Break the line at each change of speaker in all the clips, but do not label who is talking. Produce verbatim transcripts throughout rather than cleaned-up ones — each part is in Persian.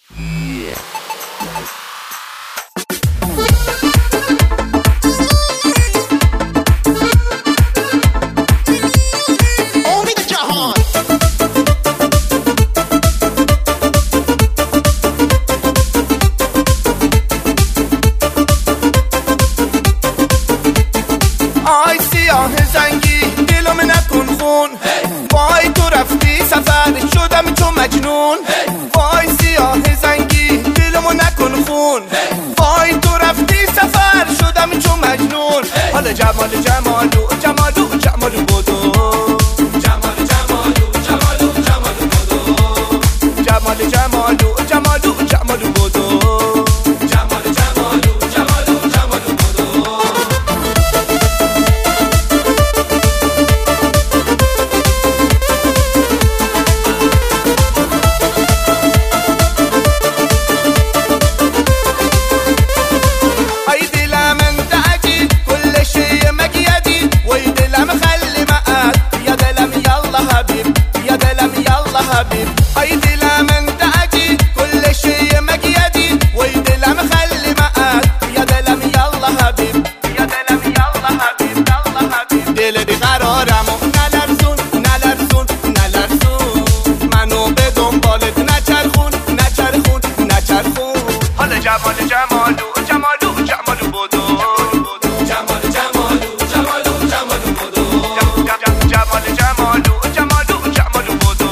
آی سیاه زنگی دلم نکن خون، وای تو رفتی سفر شدم تو مجنون. وای سیاه زنگی دلم نکن خون، وای تو رفتی سفر شدم تو مجنون. حالا جمال جمالو جمالو جمالو بودو، جمال جمالو جمالو جمالو بودو، جمال جمالو جمالو جمالو بودو. أي دلم انت أجي كل شيء مقيدي، ويدلم خلي معاك يا دلم يلا حبيب، يا دلم يلا حبيب يلا حبيب. دل بی قرارم و نلرزون نلرزون نلرزون، منو به دنبالت نچرخون نچرخون نچرخون. حالا جمال جمالو جمالو جمالو بودو، جمال جمالو جمالو جمالو بودو، جمال جمالو جمالو جمالو بودو.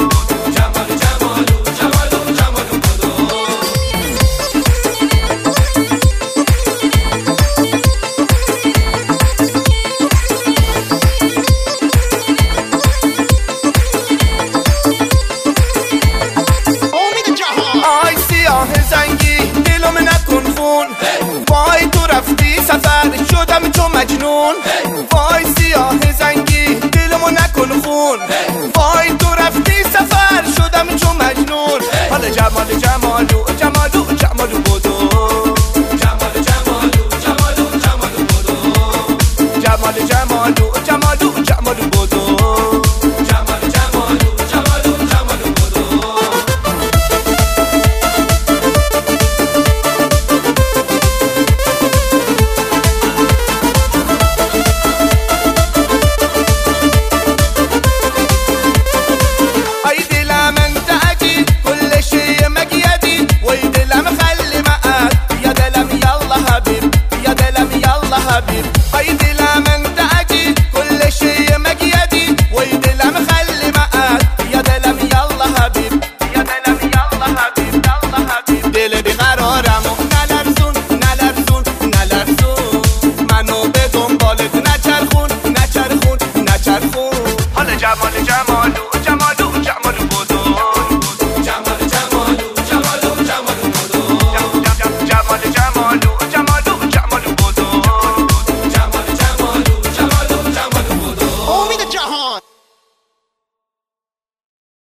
وای تو رفتی سفر شدم تو مجنون. وای سیاه زنگی دلمو نکن خون، وای تو رفتی سفر شدم تو مجنون. حالا جمال جمال